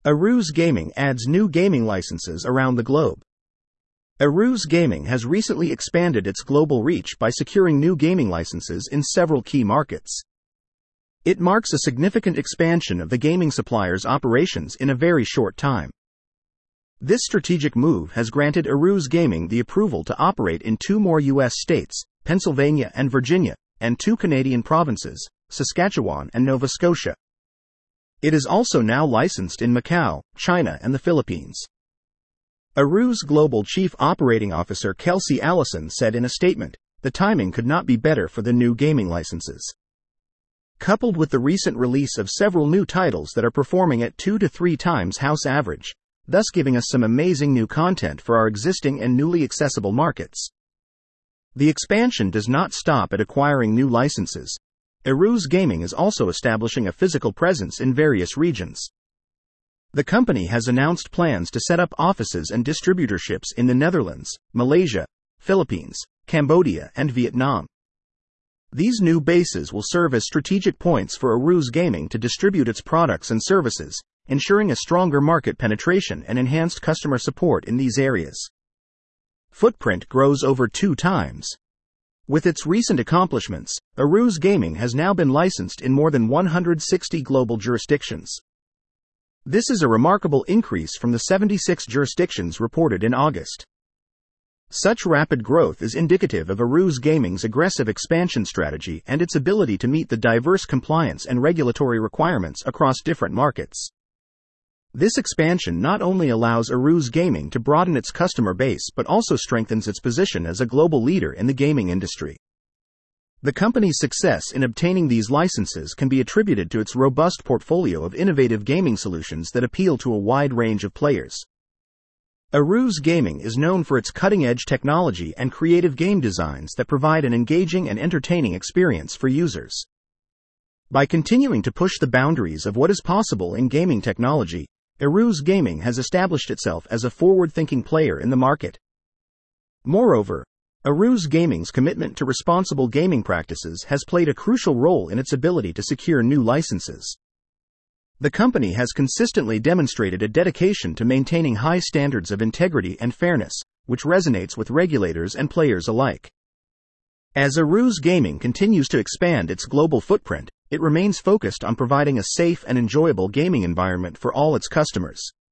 Aruze Gaming adds new gaming licenses around the globe. Aruze Gaming has recently expanded its global reach by securing new gaming licenses in several key markets. It marks a significant expansion of the gaming supplier's operations in a very short time. This strategic move has granted Aruze Gaming the approval to operate in 2 more U.S. states, Pennsylvania and Virginia, and 2 Canadian provinces, Saskatchewan and Nova Scotia. It is also now licensed in Macau, China and the Philippines. Aruze Global Chief Operating Officer Kelsey Allison said in a statement, "The timing could not be better for the new gaming licenses. Coupled with the recent release of several new titles that are performing at 2 to 3 times house average, thus giving us some amazing new content for our existing and newly accessible markets." The expansion does not stop at acquiring new licenses. Aruze Gaming is also establishing a physical presence in various regions. The company has announced plans to set up offices and distributorships in the Netherlands, Malaysia, Philippines, Cambodia, and Vietnam. These new bases will serve as strategic points for Aruze Gaming to distribute its products and services, ensuring a stronger market penetration and enhanced customer support in these areas. Footprint grows over 2 times. With its recent accomplishments, Aruze Gaming has now been licensed in more than 160 global jurisdictions. This is a remarkable increase from the 76 jurisdictions reported in August. Such rapid growth is indicative of Aruze Gaming's aggressive expansion strategy and its ability to meet the diverse compliance and regulatory requirements across different markets. This expansion not only allows Aruze Gaming to broaden its customer base but also strengthens its position as a global leader in the gaming industry. The company's success in obtaining these licenses can be attributed to its robust portfolio of innovative gaming solutions that appeal to a wide range of players. Aruze Gaming is known for its cutting-edge technology and creative game designs that provide an engaging and entertaining experience for users. By continuing to push the boundaries of what is possible in gaming technology, Aruze Gaming has established itself as a forward-thinking player in the market. Moreover, Aruze Gaming's commitment to responsible gaming practices has played a crucial role in its ability to secure new licenses. The company has consistently demonstrated a dedication to maintaining high standards of integrity and fairness, which resonates with regulators and players alike. As Aruze Gaming continues to expand its global footprint, it remains focused on providing a safe and enjoyable gaming environment for all its customers.